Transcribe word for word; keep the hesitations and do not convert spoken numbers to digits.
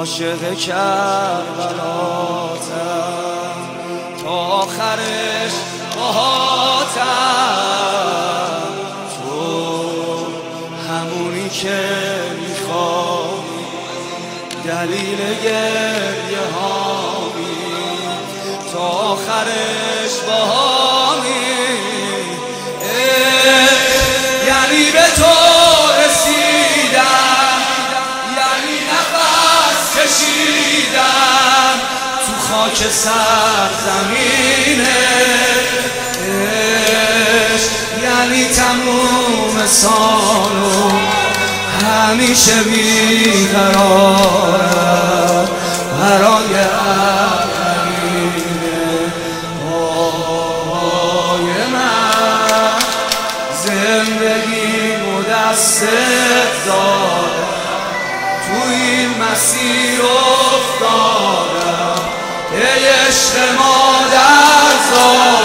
عاشق کربلاتم تا آخرش باهاتم، تو همونی که میخوای دلیل گریه هامی، تا آخرش باهامی. یعنی به تو رسیدم، یعنی نفس کشیدم تو خاک سرزمینه عشق، یعنی تموم سالو همیشه بیقرارم برای اولینه آهای من. زندگی مدست دارم، تو این مسیر افتادم، ای عشق مادر زاد